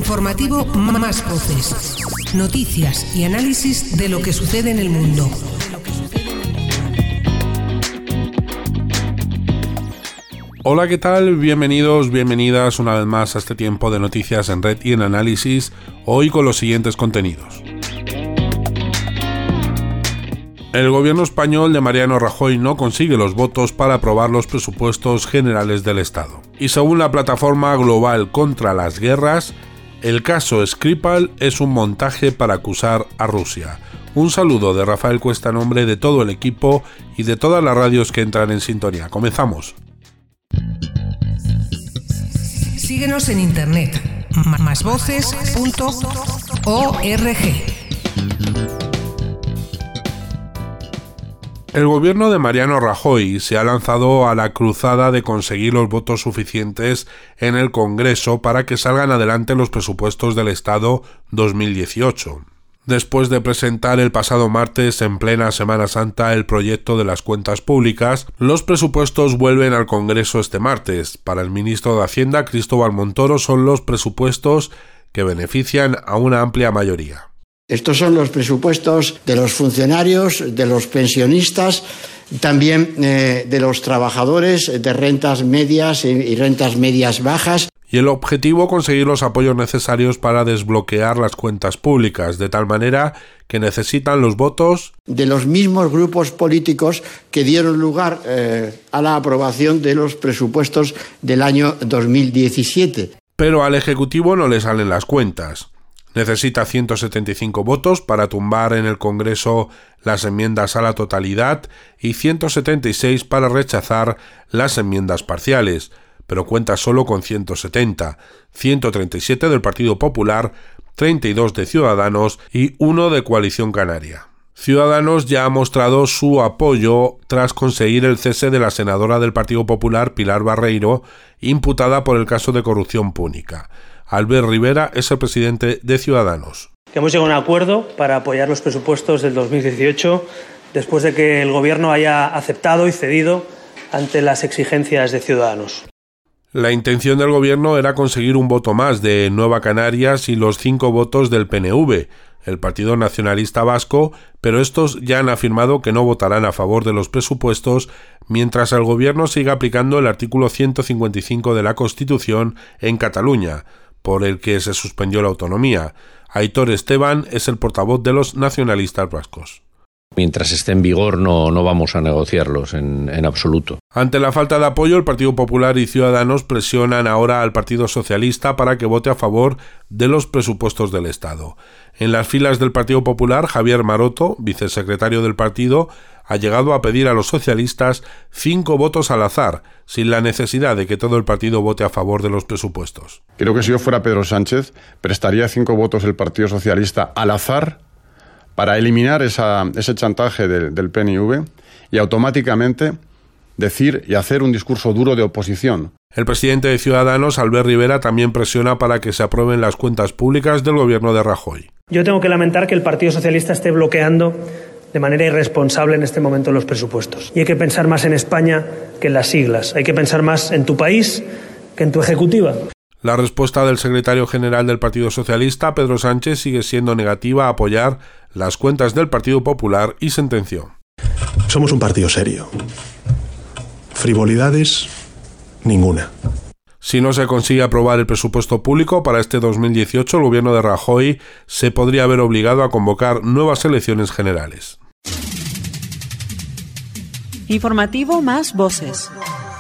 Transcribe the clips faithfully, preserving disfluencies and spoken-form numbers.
Informativo Más Voces. Noticias y análisis de lo que sucede en el mundo. Hola, ¿qué tal? Bienvenidos, bienvenidas una vez más a este tiempo de noticias en red y en análisis, hoy con los siguientes contenidos. El gobierno español de Mariano Rajoy no consigue los votos para aprobar los presupuestos generales del Estado. Y según la plataforma global contra las guerras, el caso Skripal es un montaje para acusar a Rusia. Un saludo de Rafael Cuesta en nombre de todo el equipo y de todas las radios que entran en sintonía. Comenzamos. Síguenos en internet, más voces punto org. El gobierno de Mariano Rajoy se ha lanzado a la cruzada de conseguir los votos suficientes en el Congreso para que salgan adelante los presupuestos del Estado dos mil dieciocho. Después de presentar el pasado martes en plena Semana Santa el proyecto de las cuentas públicas, los presupuestos vuelven al Congreso este martes. Para el ministro de Hacienda, Cristóbal Montoro, son los presupuestos que benefician a una amplia mayoría. Estos son los presupuestos de los funcionarios, de los pensionistas, también eh, de los trabajadores de rentas medias y rentas medias bajas. Y el objetivo, conseguir los apoyos necesarios para desbloquear las cuentas públicas, de tal manera que necesitan los votos de los mismos grupos políticos que dieron lugar eh, a la aprobación de los presupuestos del año dos mil diecisiete. Pero al Ejecutivo no le salen las cuentas. Necesita ciento setenta y cinco votos para tumbar en el Congreso las enmiendas a la totalidad y ciento setenta y seis para rechazar las enmiendas parciales, pero cuenta solo con ciento setenta, ciento treinta y siete del Partido Popular, treinta y dos de Ciudadanos y uno de Coalición Canaria. Ciudadanos ya ha mostrado su apoyo tras conseguir el cese de la senadora del Partido Popular, Pilar Barreiro, imputada por el caso de corrupción púnica. Albert Rivera es el presidente de Ciudadanos. Hemos llegado a un acuerdo para apoyar los presupuestos del dos mil dieciocho después de que el Gobierno haya aceptado y cedido ante las exigencias de Ciudadanos. La intención del Gobierno era conseguir un voto más de Nueva Canarias y los cinco votos del P N V, el Partido Nacionalista Vasco, pero estos ya han afirmado que no votarán a favor de los presupuestos mientras el Gobierno siga aplicando el artículo ciento cincuenta y cinco de la Constitución en Cataluña, por el que se suspendió la autonomía. Aitor Esteban es el portavoz de los nacionalistas vascos. Mientras esté en vigor no, no vamos a negociarlos en, en absoluto. Ante la falta de apoyo, el Partido Popular y Ciudadanos presionan ahora al Partido Socialista para que vote a favor de los presupuestos del Estado. En las filas del Partido Popular, Javier Maroto, vicesecretario del partido, ha llegado a pedir a los socialistas cinco votos al azar, sin la necesidad de que todo el partido vote a favor de los presupuestos. Creo que si yo fuera Pedro Sánchez, prestaría cinco votos el Partido Socialista al azar para eliminar esa, ese chantaje de, del P N V y automáticamente decir y hacer un discurso duro de oposición. El presidente de Ciudadanos, Albert Rivera, también presiona para que se aprueben las cuentas públicas del gobierno de Rajoy. Yo tengo que lamentar que el Partido Socialista esté bloqueando de manera irresponsable en este momento los presupuestos. Y hay que pensar más en España que en las siglas. Hay que pensar más en tu país que en tu ejecutiva. La respuesta del secretario general del Partido Socialista, Pedro Sánchez, sigue siendo negativa a apoyar las cuentas del Partido Popular y sentenció: somos un partido serio. Frivolidades, ninguna. Si no se consigue aprobar el presupuesto público para este dos mil dieciocho, el gobierno de Rajoy se podría haber obligado a convocar nuevas elecciones generales. Informativo Más Voces.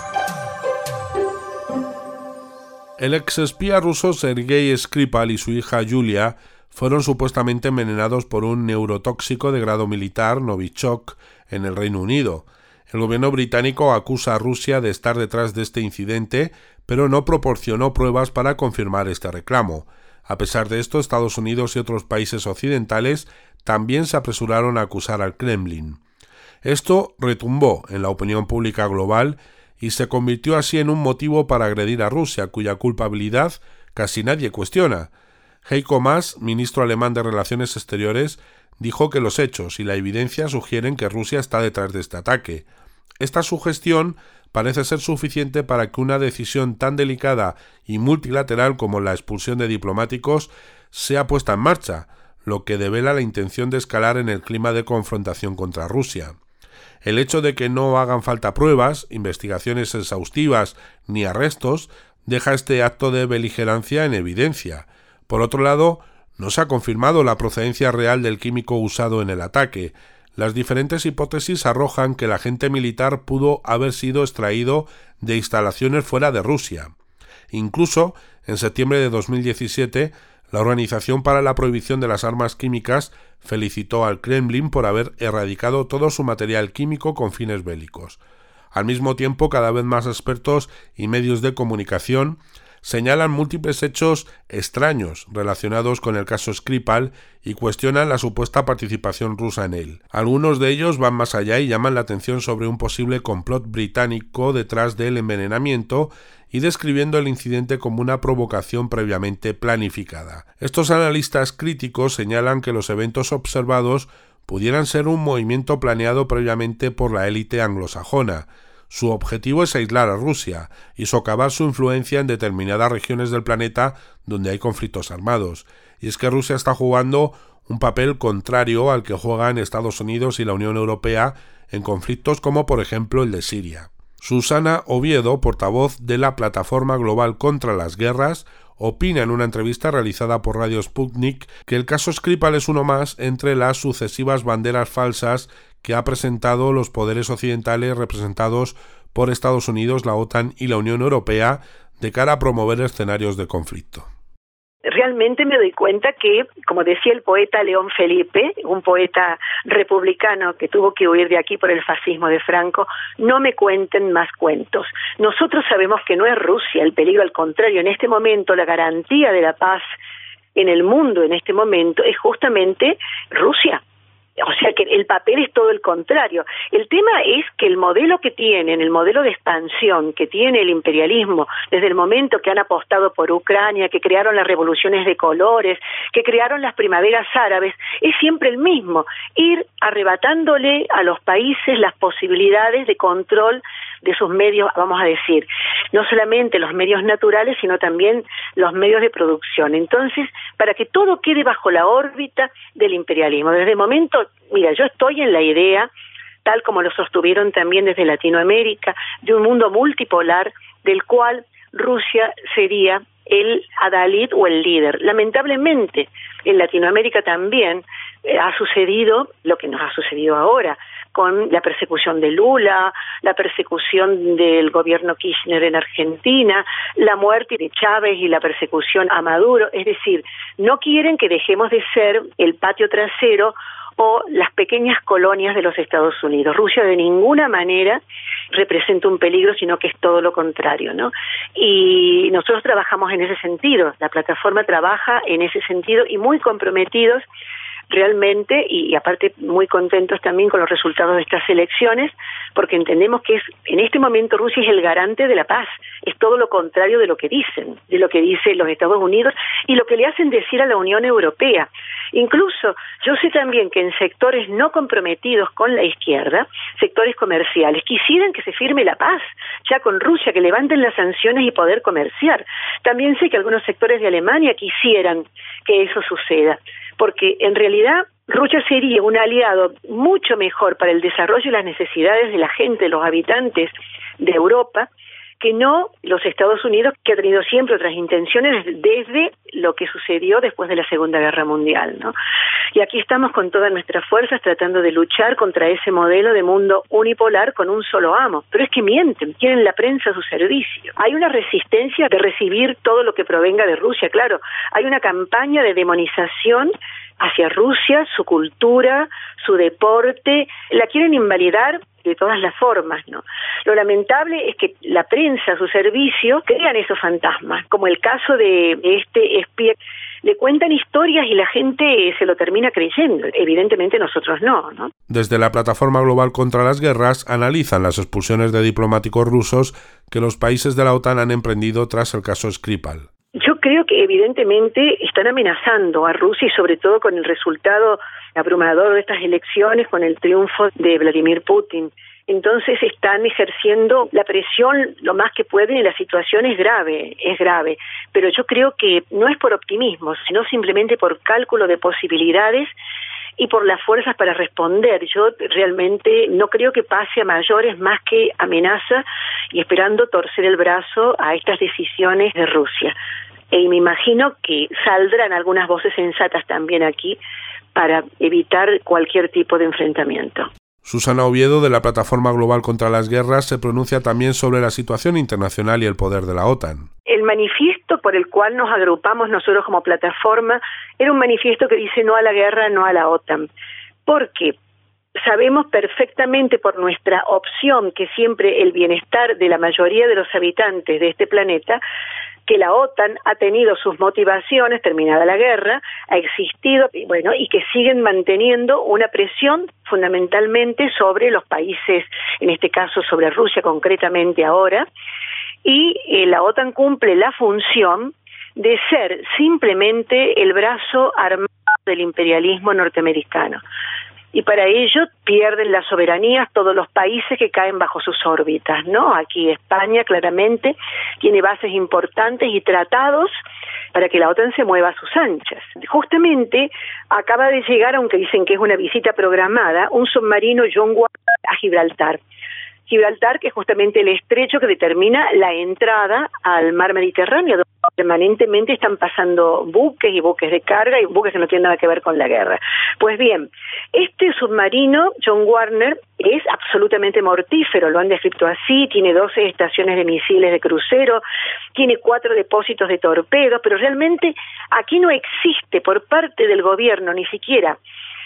El exespía ruso Sergei Skripal y su hija Yulia fueron supuestamente envenenados por un neurotóxico de grado militar, Novichok, en el Reino Unido. El gobierno británico acusa a Rusia de estar detrás de este incidente, pero no proporcionó pruebas para confirmar este reclamo. A pesar de esto, Estados Unidos y otros países occidentales también se apresuraron a acusar al Kremlin. Esto retumbó en la opinión pública global y se convirtió así en un motivo para agredir a Rusia, cuya culpabilidad casi nadie cuestiona. Heiko Maas, ministro alemán de Relaciones Exteriores, dijo que los hechos y la evidencia sugieren que Rusia está detrás de este ataque. Esta sugestión parece ser suficiente para que una decisión tan delicada y multilateral como la expulsión de diplomáticos sea puesta en marcha, lo que devela la intención de escalar en el clima de confrontación contra Rusia. El hecho de que no hagan falta pruebas, investigaciones exhaustivas ni arrestos deja este acto de beligerancia en evidencia. Por otro lado, no se ha confirmado la procedencia real del químico usado en el ataque. Las diferentes hipótesis arrojan que el agente militar pudo haber sido extraído de instalaciones fuera de Rusia. Incluso, en septiembre de dos mil diecisiete, la Organización para la Prohibición de las Armas Químicas felicitó al Kremlin por haber erradicado todo su material químico con fines bélicos. Al mismo tiempo, cada vez más expertos y medios de comunicación señalan múltiples hechos extraños relacionados con el caso Skripal y cuestionan la supuesta participación rusa en él. Algunos de ellos van más allá y llaman la atención sobre un posible complot británico detrás del envenenamiento y describiendo el incidente como una provocación previamente planificada. Estos analistas críticos señalan que los eventos observados pudieran ser un movimiento planeado previamente por la élite anglosajona. Su objetivo es aislar a Rusia y socavar su influencia en determinadas regiones del planeta donde hay conflictos armados. Y es que Rusia está jugando un papel contrario al que juegan Estados Unidos y la Unión Europea en conflictos como por ejemplo el de Siria. Susana Oviedo, portavoz de la Plataforma Global contra las Guerras, opina en una entrevista realizada por Radio Sputnik que el caso Skripal es uno más entre las sucesivas banderas falsas que ha presentado los poderes occidentales representados por Estados Unidos, la OTAN y la Unión Europea de cara a promover escenarios de conflicto. Realmente me doy cuenta que, como decía el poeta León Felipe, un poeta republicano que tuvo que huir de aquí por el fascismo de Franco, no me cuenten más cuentos. Nosotros sabemos que no es Rusia el peligro, al contrario, en este momento la garantía de la paz en el mundo en este momento es justamente Rusia. O sea que el papel es todo el contrario. El tema es que el modelo que tienen, el modelo de expansión que tiene el imperialismo, desde el momento que han apostado por Ucrania, que crearon las revoluciones de colores, que crearon las primaveras árabes, es siempre el mismo, ir arrebatándole a los países las posibilidades de control de sus medios, vamos a decir, no solamente los medios naturales, sino también los medios de producción. Entonces, para que todo quede bajo la órbita del imperialismo. Desde el momento, mira, yo estoy en la idea, tal como lo sostuvieron también desde Latinoamérica, de un mundo multipolar del cual Rusia sería el adalid o el líder. Lamentablemente, en Latinoamérica también eh, ha sucedido lo que nos ha sucedido ahora, con la persecución de Lula, la persecución del gobierno Kirchner en Argentina, la muerte de Chávez y la persecución a Maduro. Es decir, no quieren que dejemos de ser el patio trasero o las pequeñas colonias de los Estados Unidos. Rusia de ninguna manera representa un peligro, sino que es todo lo contrario, ¿no? Y nosotros trabajamos en ese sentido, la plataforma trabaja en ese sentido y muy comprometidos realmente, y, y aparte muy contentos también con los resultados de estas elecciones, porque entendemos que es en este momento Rusia es el garante de la paz, es todo lo contrario de lo que dicen, de lo que dicen los Estados Unidos y lo que le hacen decir a la Unión Europea. Incluso yo sé también que en sectores no comprometidos con la izquierda, sectores comerciales, quisieran que se firme la paz ya con Rusia, que levanten las sanciones y poder comerciar. También sé que algunos sectores de Alemania quisieran que eso suceda, porque en realidad Rusia sería un aliado mucho mejor para el desarrollo y las necesidades de la gente, de los habitantes de Europa, que no los Estados Unidos, que ha tenido siempre otras intenciones desde lo que sucedió después de la Segunda Guerra Mundial, ¿no? Y aquí estamos con todas nuestras fuerzas tratando de luchar contra ese modelo de mundo unipolar con un solo amo. Pero es que mienten, tienen la prensa a su servicio. Hay una resistencia de recibir todo lo que provenga de Rusia, claro. Hay una campaña de demonización hacia Rusia, su cultura, su deporte, la quieren invalidar de todas las formas, ¿no? Lo lamentable es que la prensa a su servicio crean esos fantasmas, como el caso de este espía. Le cuentan historias y la gente se lo termina creyendo. Evidentemente nosotros no, ¿no? Desde la Plataforma Global contra las Guerras analizan las expulsiones de diplomáticos rusos que los países de la OTAN han emprendido tras el caso Skripal. Yo creo que evidentemente están amenazando a Rusia y sobre todo con el resultado abrumador de estas elecciones, con el triunfo de Vladimir Putin. Entonces están ejerciendo la presión lo más que pueden y la situación es grave, es grave. Pero yo creo que no es por optimismo, sino simplemente por cálculo de posibilidades y por las fuerzas para responder. Yo realmente no creo que pase a mayores más que amenaza y esperando torcer el brazo a estas decisiones de Rusia. Y me imagino que saldrán algunas voces sensatas también aquí para evitar cualquier tipo de enfrentamiento. Susana Oviedo, de la Plataforma Global contra las Guerras, se pronuncia también sobre la situación internacional y el poder de la OTAN. El manifiesto por el cual nos agrupamos nosotros como plataforma era un manifiesto que dice no a la guerra, no a la OTAN. ¿Por qué? Sabemos perfectamente por nuestra opción que siempre el bienestar de la mayoría de los habitantes de este planeta, que la OTAN ha tenido sus motivaciones, terminada la guerra, ha existido, y bueno, y que siguen manteniendo una presión fundamentalmente sobre los países, en este caso sobre Rusia concretamente ahora, y eh, la OTAN cumple la función de ser simplemente el brazo armado del imperialismo norteamericano. Y para ello pierden la soberanía todos los países que caen bajo sus órbitas, ¿no? Aquí España claramente tiene bases importantes y tratados para que la OTAN se mueva a sus anchas. Justamente acaba de llegar, aunque dicen que es una visita programada, un submarino John Warner a Gibraltar. Gibraltar, que es justamente el estrecho que determina la entrada al mar Mediterráneo, donde permanentemente están pasando buques y buques de carga y buques que no tienen nada que ver con la guerra. Pues bien, este submarino, John Warner, es absolutamente mortífero, lo han descrito así, tiene doce estaciones de misiles de crucero, tiene cuatro depósitos de torpedos, pero realmente aquí no existe por parte del gobierno, ni siquiera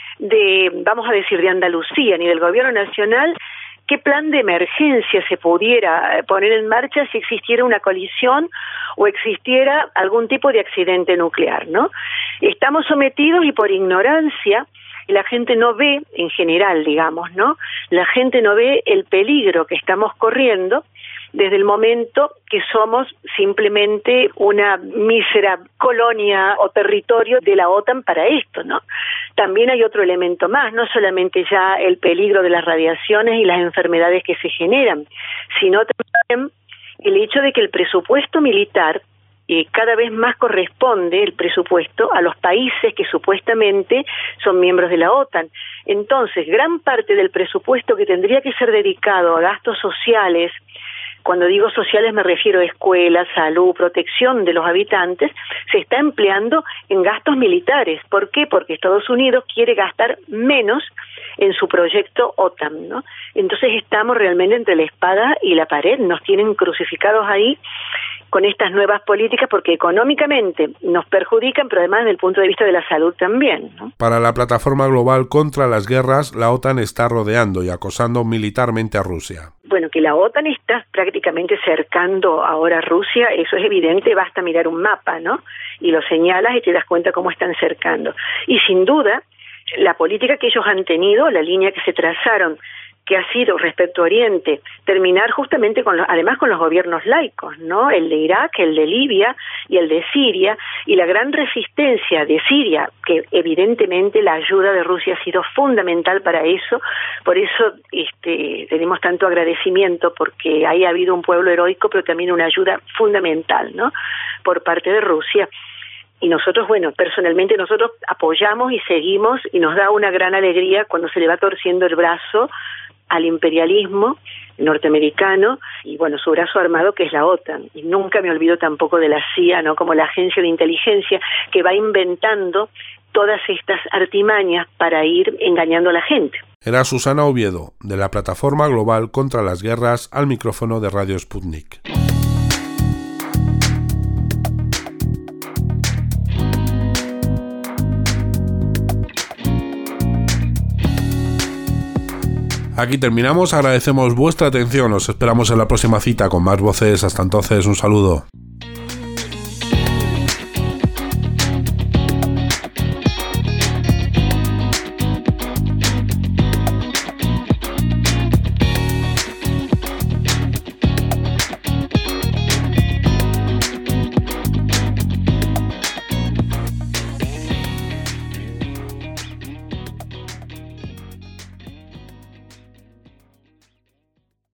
de, vamos a decir, de Andalucía, ni del gobierno nacional, qué plan de emergencia se pudiera poner en marcha si existiera una colisión o existiera algún tipo de accidente nuclear, ¿no? Estamos sometidos y por ignorancia la gente no ve, en general, digamos, ¿no? La gente no ve el peligro que estamos corriendo desde el momento que somos simplemente una mísera colonia o territorio de la OTAN para esto, ¿no? También hay otro elemento más, no solamente ya el peligro de las radiaciones y las enfermedades que se generan, sino también el hecho de que el presupuesto militar eh, cada vez más corresponde, el presupuesto, a los países que supuestamente son miembros de la OTAN. Entonces, gran parte del presupuesto que tendría que ser dedicado a gastos sociales, cuando digo sociales me refiero a escuelas, salud, protección de los habitantes, se está empleando en gastos militares. ¿Por qué? Porque Estados Unidos quiere gastar menos en su proyecto OTAN, ¿no? Entonces estamos realmente entre la espada y la pared, nos tienen crucificados ahí con estas nuevas políticas porque económicamente nos perjudican, pero además desde el punto de vista de la salud también, ¿no? Para la Plataforma Global contra las Guerras, la OTAN está rodeando y acosando militarmente a Rusia. Bueno, que la OTAN está prácticamente cercando ahora a Rusia, eso es evidente, basta mirar un mapa, ¿no? Y lo señalas y te das cuenta cómo están cercando. Y sin duda, la política que ellos han tenido, la línea que se trazaron, que ha sido respecto a Oriente, terminar justamente con los, además con los gobiernos laicos, ¿no? El de Irak, el de Libia y el de Siria, y la gran resistencia de Siria, que evidentemente la ayuda de Rusia ha sido fundamental para eso, por eso este, tenemos tanto agradecimiento, porque ahí ha habido un pueblo heroico, pero también una ayuda fundamental, ¿no? Por parte de Rusia. Y nosotros, bueno, personalmente nosotros apoyamos y seguimos, y nos da una gran alegría cuando se le va torciendo el brazo al imperialismo norteamericano y, bueno, su brazo armado que es la OTAN. Y nunca me olvido tampoco de la C I A, ¿no? Como la agencia de inteligencia que va inventando todas estas artimañas para ir engañando a la gente. Era Susana Oviedo, de la Plataforma Global contra las Guerras, al micrófono de Radio Sputnik. Aquí terminamos, agradecemos vuestra atención, os esperamos en la próxima cita con más voces, hasta entonces un saludo.